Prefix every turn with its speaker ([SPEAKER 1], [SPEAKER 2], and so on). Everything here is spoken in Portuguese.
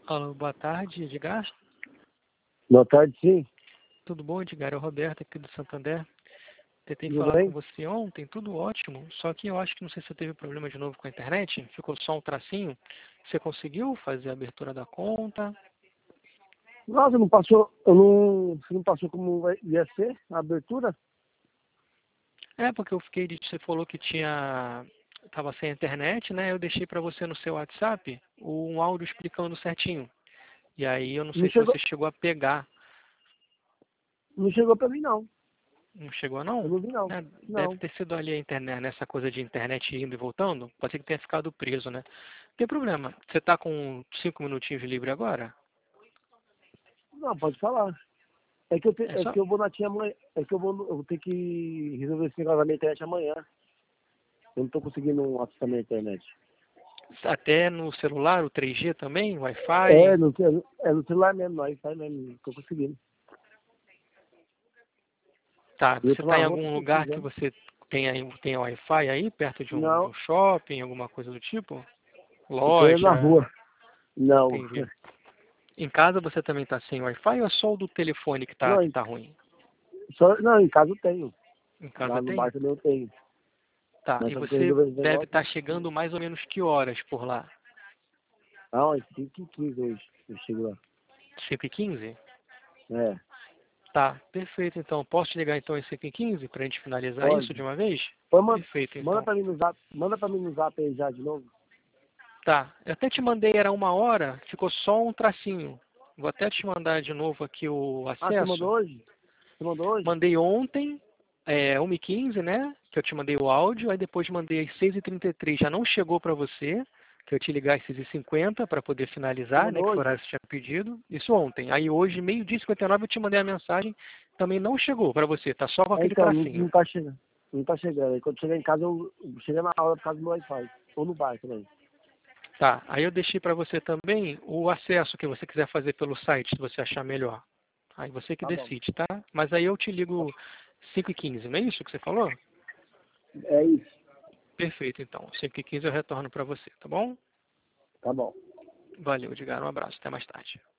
[SPEAKER 1] Alô, boa tarde, Edgar.
[SPEAKER 2] Boa tarde, sim.
[SPEAKER 1] Tudo bom, Edgar? É o Roberto aqui do Santander. Tentei
[SPEAKER 2] Tudo
[SPEAKER 1] falar com
[SPEAKER 2] bem?
[SPEAKER 1] você ontem, tudo ótimo. Só que eu acho que não sei se você teve problema de novo com a internet. Ficou só um tracinho. Você conseguiu fazer a abertura da conta?
[SPEAKER 2] Nossa, não passou, você não passou como ia ser a abertura?
[SPEAKER 1] É, porque eu fiquei de. Você falou que tava sem internet, né? Eu deixei para você no seu WhatsApp um áudio explicando certinho. E aí eu não
[SPEAKER 2] Não
[SPEAKER 1] sei se
[SPEAKER 2] chegou,
[SPEAKER 1] você chegou a pegar.
[SPEAKER 2] não chegou pra mim, não.
[SPEAKER 1] Não chegou,
[SPEAKER 2] Eu
[SPEAKER 1] não?
[SPEAKER 2] não vi, não.
[SPEAKER 1] É, deve
[SPEAKER 2] Não.
[SPEAKER 1] ter sido ali a internet, nessa coisa de internet indo e voltando. Pode ser que tenha ficado preso, né? Não tem problema. Você está com 5 minutinhos livre agora?
[SPEAKER 2] Não, pode falar.
[SPEAKER 1] É
[SPEAKER 2] É
[SPEAKER 1] só
[SPEAKER 2] que eu vou na tia amanhã. Eu vou ter que resolver esse negócio da minha internet amanhã. Eu não tô conseguindo acessar a minha internet.
[SPEAKER 1] até no celular, o 3G também,
[SPEAKER 2] É,
[SPEAKER 1] Wi-Fi.
[SPEAKER 2] é no celular mesmo, no Wi-Fi mesmo. Não tô conseguindo.
[SPEAKER 1] Tá,
[SPEAKER 2] E eu
[SPEAKER 1] você
[SPEAKER 2] tô na
[SPEAKER 1] está em
[SPEAKER 2] rua
[SPEAKER 1] algum lugar que
[SPEAKER 2] precisando.
[SPEAKER 1] você tem Wi-Fi aí, perto de um
[SPEAKER 2] Não,
[SPEAKER 1] shopping, alguma coisa do tipo?
[SPEAKER 2] eu tô indo na
[SPEAKER 1] Loja?
[SPEAKER 2] rua. Não.
[SPEAKER 1] Entendi. Em casa você também está sem Wi-Fi ou é só o do telefone que tá,
[SPEAKER 2] Não,
[SPEAKER 1] que tá ruim?
[SPEAKER 2] não, em casa eu tenho.
[SPEAKER 1] Em
[SPEAKER 2] Lá
[SPEAKER 1] casa
[SPEAKER 2] no
[SPEAKER 1] tem?
[SPEAKER 2] bar também eu tenho.
[SPEAKER 1] Tá,
[SPEAKER 2] Mas
[SPEAKER 1] e
[SPEAKER 2] só que eu tô
[SPEAKER 1] você
[SPEAKER 2] resolvendo esse
[SPEAKER 1] deve
[SPEAKER 2] negócio.
[SPEAKER 1] estar chegando mais ou menos que horas por lá?
[SPEAKER 2] Ah, mas 5h15 hoje. Eu chego lá.
[SPEAKER 1] 5h15?
[SPEAKER 2] É,
[SPEAKER 1] Tá, perfeito então. Posso te ligar então às 5h15 para a gente finalizar isso de
[SPEAKER 2] pode.
[SPEAKER 1] uma vez?
[SPEAKER 2] Pode
[SPEAKER 1] Perfeito
[SPEAKER 2] manda
[SPEAKER 1] então.
[SPEAKER 2] pra mim no zap. Manda pra mim no zap aí já de novo.
[SPEAKER 1] Tá, eu até te mandei, era 1 hora, ficou só um tracinho. Vou até te mandar de novo aqui o
[SPEAKER 2] Ah, você mandou
[SPEAKER 1] acesso.
[SPEAKER 2] hoje? Você mandou hoje?
[SPEAKER 1] Mandei ontem, 1h15, né? Que eu te mandei o áudio, aí depois mandei às 6h33. Já não chegou para você, que eu te ligar às 6h50 para poder
[SPEAKER 2] Você
[SPEAKER 1] finalizar, né?
[SPEAKER 2] mandou
[SPEAKER 1] Que foi o
[SPEAKER 2] hoje?
[SPEAKER 1] horário que você tinha pedido. Isso ontem. Aí hoje, 12h59, eu te mandei a mensagem. Também não chegou para você, tá só com
[SPEAKER 2] É,
[SPEAKER 1] aquele
[SPEAKER 2] então,
[SPEAKER 1] tracinho.
[SPEAKER 2] não tá chegando. Não tá chegando. Aí quando chegar em casa, eu chego na hora por causa do Wi-Fi. Ou no bar também.
[SPEAKER 1] Tá, aí eu deixei para você também o acesso que você quiser fazer pelo site, se você achar melhor. Aí você que
[SPEAKER 2] Tá bom.
[SPEAKER 1] decide, tá? Mas aí eu te ligo 5h15, não é isso que você falou?
[SPEAKER 2] É isso.
[SPEAKER 1] Perfeito, então. 5h15 eu retorno para você, tá bom?
[SPEAKER 2] Tá bom.
[SPEAKER 1] Valeu, Edgar. Um abraço. Até mais tarde.